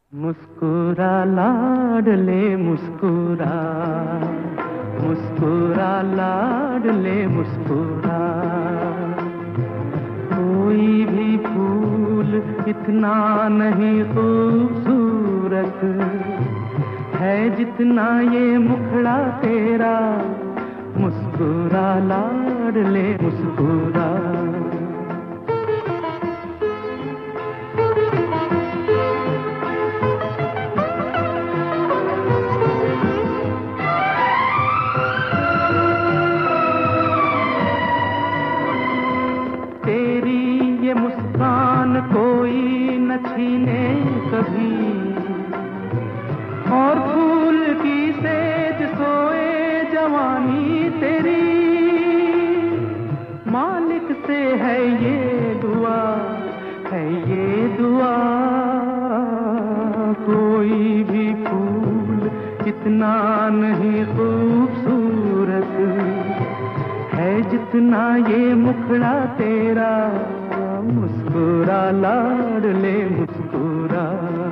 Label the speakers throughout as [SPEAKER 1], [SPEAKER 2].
[SPEAKER 1] मुस्कुरा लाडले मुस्कुरा, मुस्कुरा लाडले मुस्कुरा। कोई भी फूल इतना नहीं खूबसूरत है जितना ये मुखड़ा तेरा। मुस्कुरा लाडले मुस्कुरा। तेरी ये मुस्कान कोई न छीने कभी, और फूल की सेज सोए जवानी तेरी। मालिक से है ये दुआ, है ये दुआ। कोई भी फूल इतना नहीं खूबसूरत है जितना ये मुखड़ा तेरा। मुस्कुरा लाडले मुस्कुरा।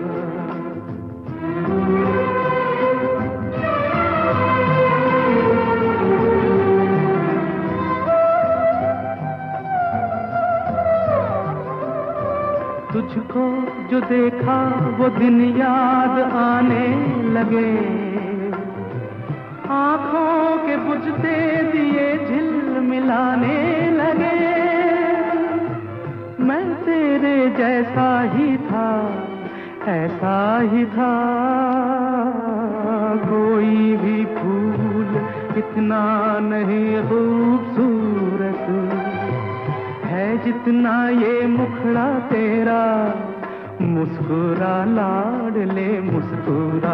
[SPEAKER 1] तुझको जो देखा वो दिन याद आने लगे, आंखों के बुझते दिए झिलमिलाने लगे। मैं तेरे जैसा ही था, ऐसा ही था। कोई भी फूल इतना नहीं खूबसूरत है जितना ये मुखड़ा तेरा। मुस्कुरा लाडले मुस्कुरा।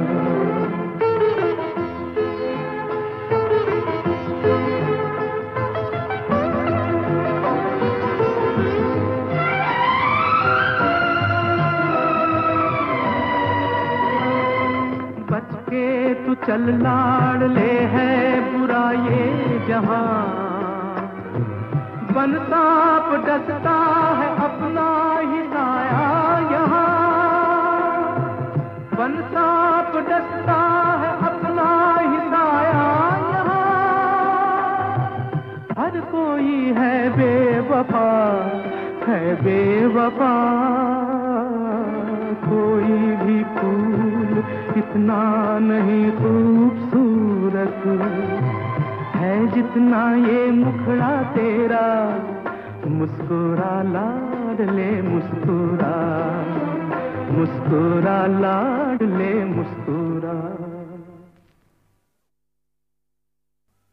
[SPEAKER 1] बच के तू चल लाडले, है बुरा ये जहां। बन सांप डसता है अपना ही साया यहाँ। बन सांप डसता है अपना ही साया यहाँ। हर कोई है बेवफा, है बेवफा। कोई भी फूल इतना नहीं खूबसूरत है जितना ये मुखड़ा तेरा। मुस्कुरा लाडले मुस्कुरा, मुस्कुरा लाडले मुस्कुरा।